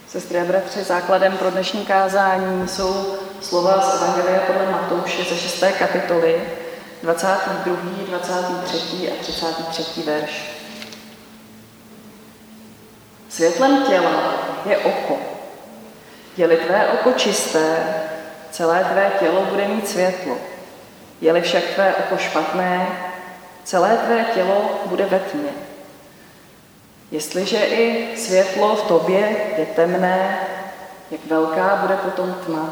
Sestry a bratři, základem pro dnešní kázání jsou slova z Evangelia podle Matouše ze 6. kapitoly, 22., 23. a 33. verš. Světlem těla je oko. Je-li tvé oko čisté, celé tvé tělo bude mít světlo. Je-li však tvé oko špatné, celé tvé tělo bude ve tmě. Jestliže i světlo v tobě je temné, jak velká bude potom tma.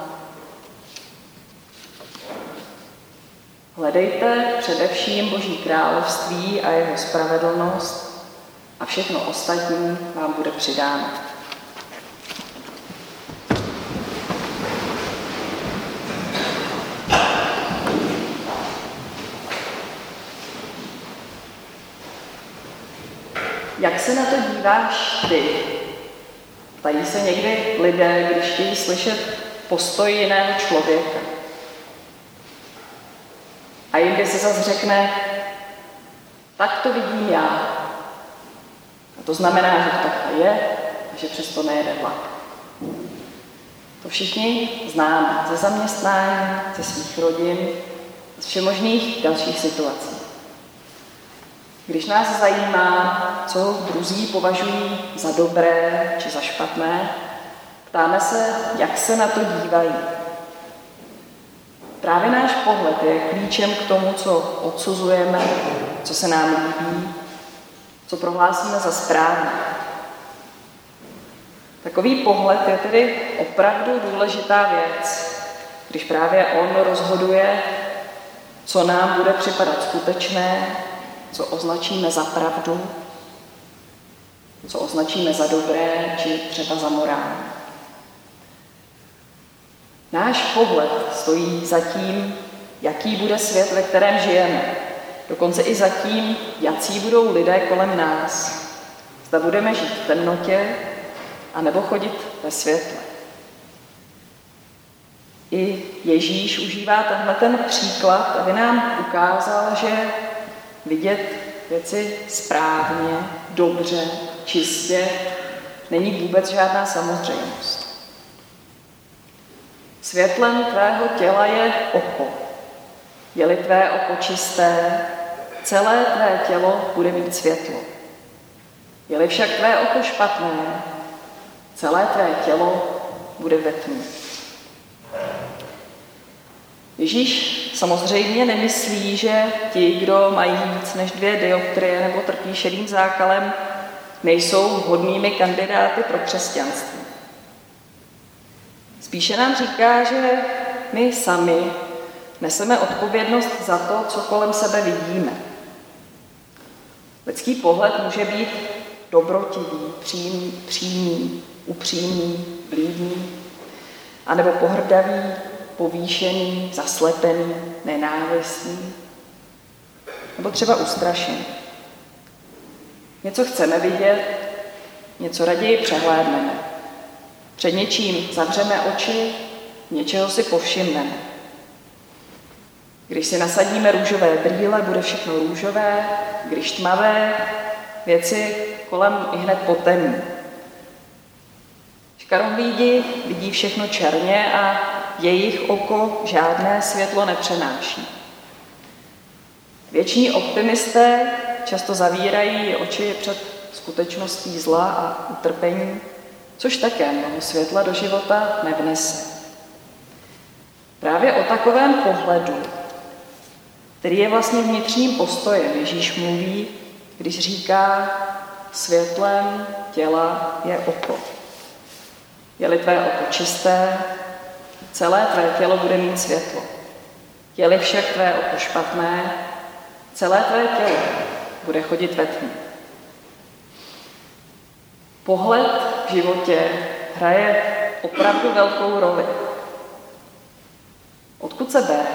Hledejte především Boží království a jeho spravedlnost a všechno ostatní vám bude přidáno. Jak se na to díváš ty? Ptají se někdy lidé, když chtějí slyšet postoj jiného člověka. A jindy se zase řekne, tak to vidím já. A to znamená, že to takhle je a že přesto nejede vlak. To všichni známe ze zaměstnání, ze svých rodin, z všemožných dalších situací. Když nás zajímá, co druzí považují za dobré či za špatné, ptáme se, jak se na to dívají. Právě náš pohled je klíčem k tomu, co odsuzujeme, co se nám líbí, co prohlásíme za správné. Takový pohled je tedy opravdu důležitá věc, když právě on rozhoduje, co nám bude připadat skutečné, co označíme za pravdu, co označíme za dobré, či třeba za morální. Náš pohled stojí za tím, jaký bude svět, ve kterém žijeme. Dokonce i za tím, jací budou lidé kolem nás. Zda budeme žít v temnotě, anebo chodit ve světle. I Ježíš užívá tenhle ten příklad, aby nám ukázal, že vidět věci správně, dobře, čistě není vůbec žádná samozřejmost. Světlem tvého těla je oko. Je-li tvé oko čisté, celé tvé tělo bude mít světlo. Je-li však tvé oko špatné, celé tvé tělo bude ve tmě. Ježíš samozřejmě nemyslí, že ti, kdo mají víc než 2 dioptrie nebo trpí šedým zákalem, nejsou vhodnými kandidáty pro křesťanství. Spíše nám říká, že my sami neseme odpovědnost za to, co kolem sebe vidíme. Lidský pohled může být dobrotivý, přímý, upřímný, vlídný, anebo pohrdavý, povýšený, zaslepený, nenávistný, nebo třeba ustrašený. Něco chceme vidět, něco raději přehlédneme. Před něčím zavřeme oči, něčeho si povšimneme. Když si nasadíme růžové brýle, bude všechno růžové, když tmavé, věci kolem ihned potemní. Škarohlídi vidí všechno černě a jejich oko žádné světlo nepřenáší. Věční optimisté často zavírají oči před skutečností zla a utrpení, což také mnoho světla do života nevnese. Právě o takovém pohledu, který je vlastně vnitřním postojem, Ježíš mluví, když říká, světlem těla je oko. Je-li tvé oko čisté, celé tvé tělo bude mít světlo. Je-li však tvé oko špatné, celé tvé tělo bude chodit ve tmě. Pohled v životě hraje opravdu velkou roli. Odkud se bere?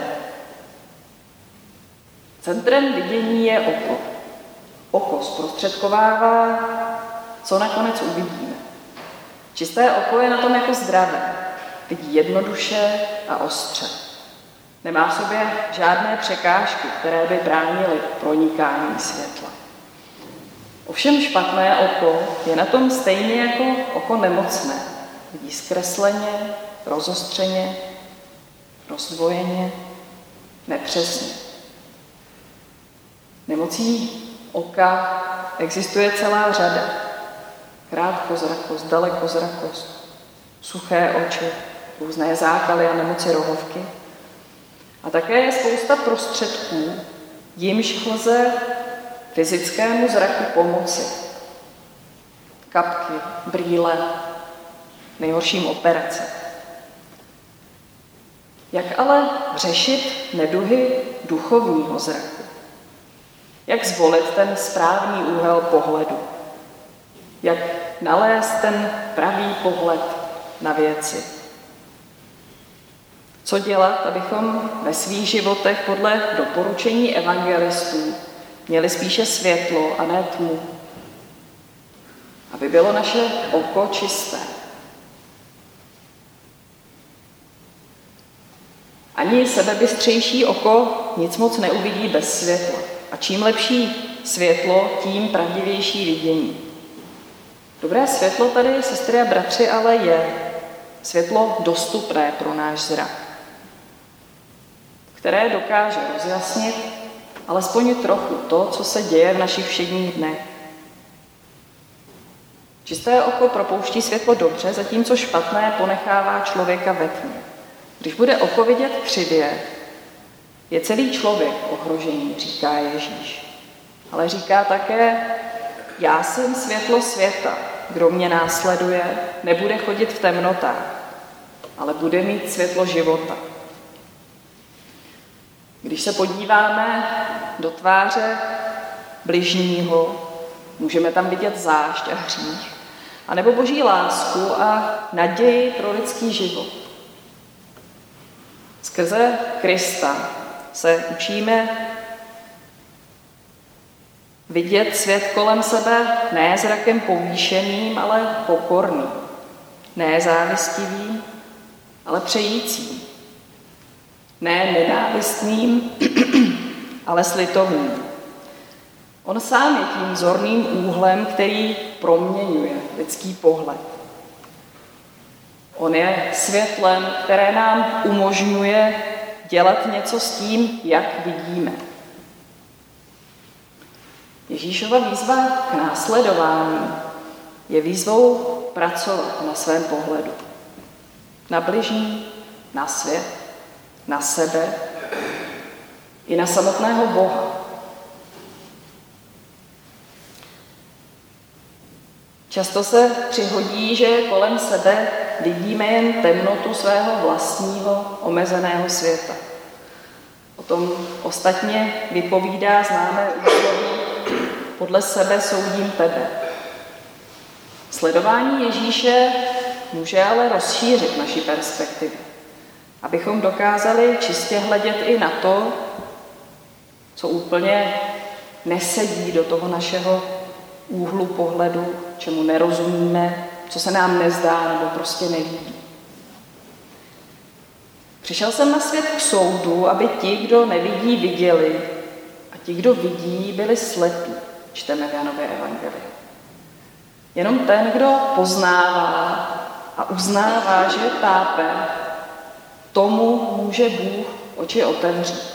Centrem vidění je oko. Oko zprostředkovává, co nakonec uvidíme. Čisté oko je na tom jako zdravé. Vidí jednoduše a ostře. Nemá v sobě žádné překážky, které by bránily pronikání světla. Ovšem špatné oko je na tom stejně jako oko nemocné. vidí zkresleně, rozostřeně, rozdvojeně, nepřesně. Nemocí oka existuje celá řada. Krátkozrakost, dalekozrakost, suché oči, různé zákaly a nemoci rohovky. A také je spousta prostředků, jimž lze fyzickému zraku pomoci. Kapky, brýle, nejhorším operace. Jak ale řešit neduhy duchovního zraku? Jak zvolit ten správný úhel pohledu? Jak nalézt ten pravý pohled na věci? Co dělat, abychom ve svých životech podle doporučení evangelistů měli spíše světlo a ne tmu? Aby bylo naše oko čisté. Ani sebebystřejší oko nic moc neuvidí bez světla. A čím lepší světlo, tím pravdivější vidění. Dobré světlo tady, sestry a bratři, ale je světlo dostupné pro náš zrak, které dokáže rozjasnit alespoň trochu to, co se děje v našich všedních dnech. Čisté oko propouští světlo dobře, zatímco špatné ponechává člověka ve tmě. Když bude oko vidět křivě, je celý člověk ohrožený, říká Ježíš. Ale říká také, já jsem světlo světa, kdo mě následuje, nebude chodit v temnotách, ale bude mít světlo života. Když se podíváme do tváře bližního, můžeme tam vidět zášť a hřích, anebo Boží lásku a naději pro lidský život. Skrze Krista se učíme vidět svět kolem sebe ne zrakem povýšeným, ale pokorným. Ne závistivým, ale přejícím. Ne nenávistným, ale slitovným. On sám je tím zorným úhlem, který proměňuje lidský pohled. On je světlem, které nám umožňuje dělat něco s tím, jak vidíme. Ježíšova výzva k následování je výzvou pracovat na svém pohledu. Na bližní, na svět, na sebe i na samotného Boha. Často se přihodí, že kolem sebe vidíme jen temnotu svého vlastního omezeného světa. O tom ostatně vypovídá známé úsloví podle sebe soudím tebe. Sledování Ježíše může ale rozšířit naši perspektivu, abychom dokázali čistě hledět i na to, co úplně nesedí do toho našeho úhlu pohledu, čemu nerozumíme, co se nám nezdá nebo prostě nelíbí. Přišel jsem na svět k soudu, aby ti, kdo nevidí, viděli a ti, kdo vidí, byli slepí, čteme v Janově evangeliu. Jenom ten, kdo poznává a uznává, že je tápe, tomu může Bůh oči otevřít.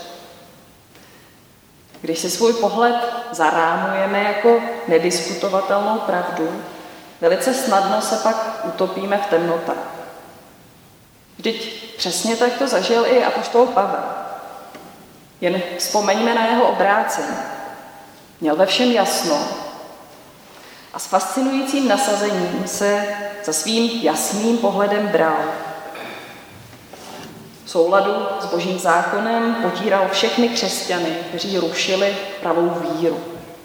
Když si svůj pohled zarámujeme jako nediskutovatelnou pravdu, velice snadno se pak utopíme v temnotách. Vždyť přesně tak to zažil i apoštol Pavel. Jen vzpomeňme na jeho obrácení. Měl ve všem jasno a s fascinujícím nasazením se za svým jasným pohledem bral. V souladu s Božím zákonem potíral všechny křesťany, kteří rušili pravou víru.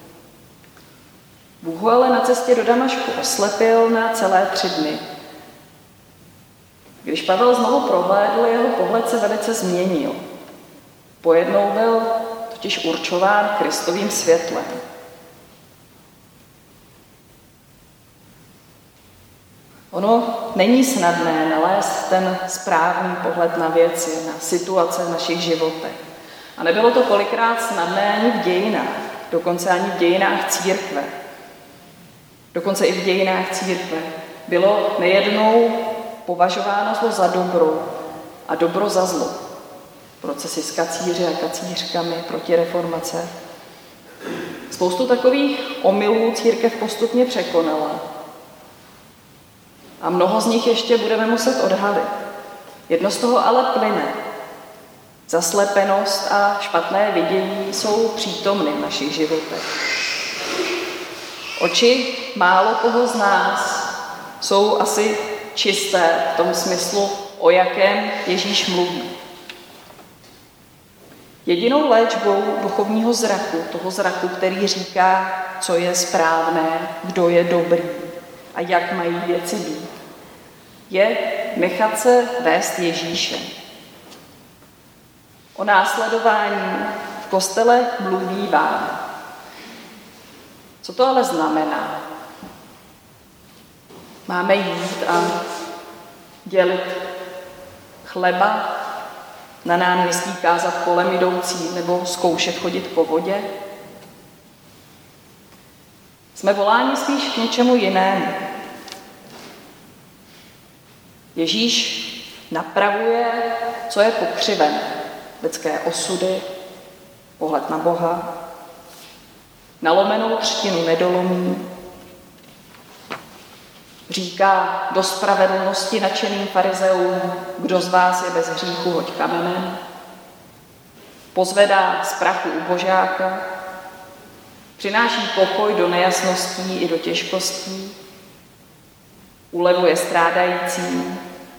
Bůh ho ale na cestě do Damašku oslepil na celé 3 dny. Když Pavel znovu prohlédl, jeho pohled se velice změnil. Pojednou byl totiž určován Kristovým světlem. Ono není snadné nalézt ten správný pohled na věci, na situace v našich životech. A nebylo to kolikrát snadné ani v dějinách, dokonce ani v dějinách církve. Dokonce i v dějinách církve bylo nejednou považováno zlo za dobro a dobro za zlo. Procesy s kacíři a kacířkami proti reformace. Spoustu takových omylů církev postupně překonala. A mnoho z nich ještě budeme muset odhalit. Jedno z toho ale plyne. Zaslepenost a špatné vidění jsou přítomny v našich životech. Oči málo koho z nás jsou asi čisté v tom smyslu, o jakém Ježíš mluví. Jedinou léčbou duchovního zraku, toho zraku, který říká, co je správné, kdo je dobrý a jak mají věci být, je nechat se vést Ježíšem. O následování v kostele mluví vám. Co to ale znamená? Máme jít a dělit chleba, na náměstí kázat kolem jdoucím nebo zkoušet chodit po vodě? Jsme voláni spíš k něčemu jinému. Ježíš napravuje, co je pokřivené. Lidské osudy, pohled na Boha, nalomenou třtinu nedolomí, říká do spravedlnosti nadšeným farizeům, kdo z vás je bez hříchu, hoď kamenem, pozvedá z prachu ubožáka, přináší pokoj do nejasností i do těžkostí, ulevuje strádajícím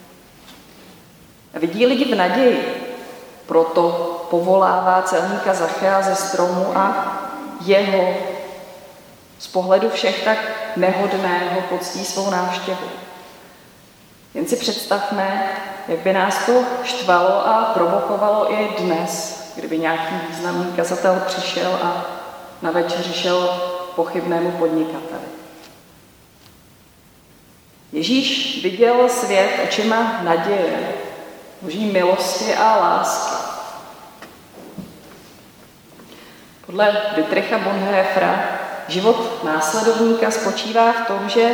a vidí lidi v naději, proto povolává celníka Zachea ze stromu a jeho z pohledu všech tak nehodného poctí svou návštěvu. Jen si představme, jak by nás to štvalo a provokovalo i dnes, kdyby nějaký významný kazatel přišel a na večeři šel pochybnému podnikateli. Ježíš viděl svět očima naděje, Boží milosti a lásky. Podle Dietricha Bonhoeffera život následovníka spočívá v tom, že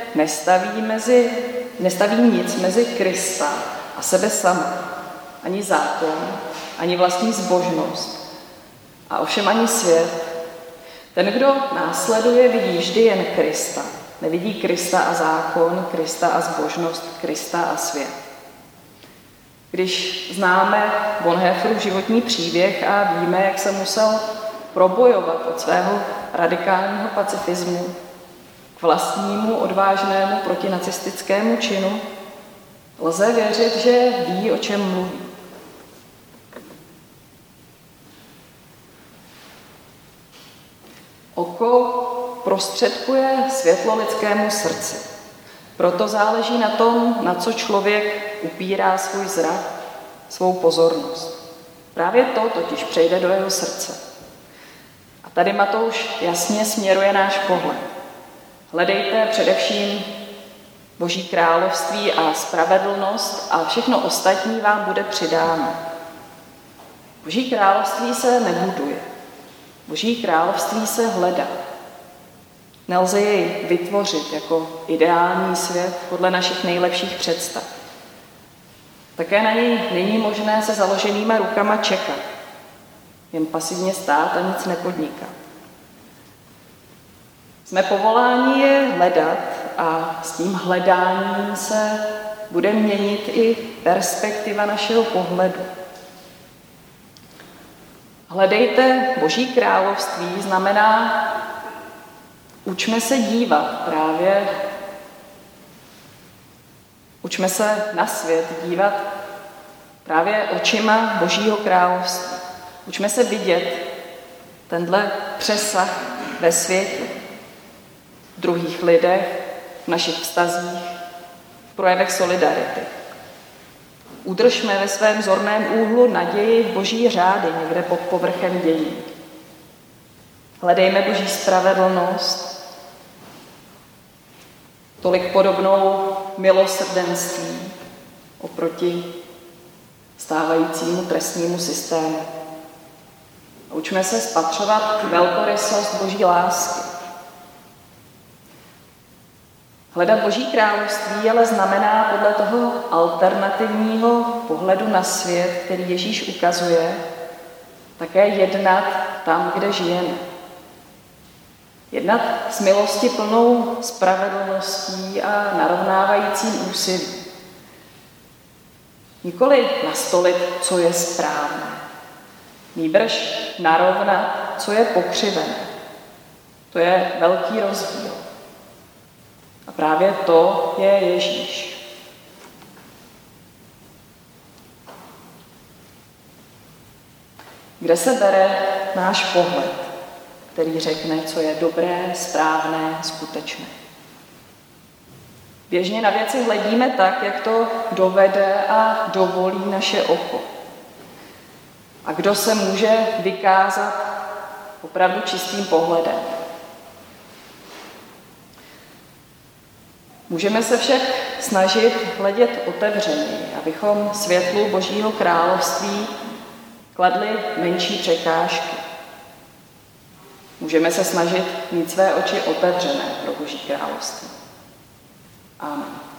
nestaví nic mezi Krista a sebe sama, ani zákon, ani vlastní zbožnost, a ovšem ani svět. Ten, kdo následuje, vidí vždy jen Krista. Nevidí Krista a zákon, Krista a zbožnost, Krista a svět. Když známe Bonhoefferův životní příběh a víme, jak se musel probojovat od svého radikálního pacifismu k vlastnímu odvážnému protinacistickému činu, lze věřit, že ví, o čem mluví. Oko prostředkuje světlo lidskému srdci. Proto záleží na tom, na co člověk upírá svůj zrak, svou pozornost. Právě to totiž přejde do jeho srdce. A tady Matouš jasně směruje náš pohled. Hledejte především Boží království a spravedlnost a všechno ostatní vám bude přidáno. Boží království se nebuduje. Boží království se hledá. Nelze jej vytvořit jako ideální svět podle našich nejlepších představ. Také na něj není možné se založenýma rukama čekat, jen pasivně stát a nic nepodnikat. Jsme povoláni je hledat a s tím hledáním se bude měnit i perspektiva našeho pohledu. Hledejte Boží království znamená učme se dívat právě, učme se na svět dívat právě očima Božího království. Učme se vidět tenhle přesah ve světě, v druhých lidech, v našich vztazích, v projevech solidarity. Udržme ve svém zorném úhlu naději v Boží řády někde pod povrchem dění. Hledejme Boží spravedlnost, tolik podobnou milosrdenství oproti stávajícímu trestnímu systému. Učme se spatřovat velkorysost Boží lásky. Hledat Boží království ale znamená podle toho alternativního pohledu na svět, který Ježíš ukazuje, také jednat tam, kde žijeme. Jednat s milostiplnou spravedlností a narovnávajícím úsilím. Nikoli nastolit, co je správné. Nýbrž narovnat, co je pokřivené. To je velký rozdíl. A právě to je Ježíš. Kde se bere náš pohled, který řekne, co je dobré, správné, skutečné? Běžně na věci hledíme tak, jak to dovede a dovolí naše oko. A kdo se může vykázat opravdu čistým pohledem. Můžeme se však snažit hledět otevřeněji, abychom světlu Božího království kladli menší překážky. Můžeme se snažit mít své oči otevřené pro Boží království. Amen.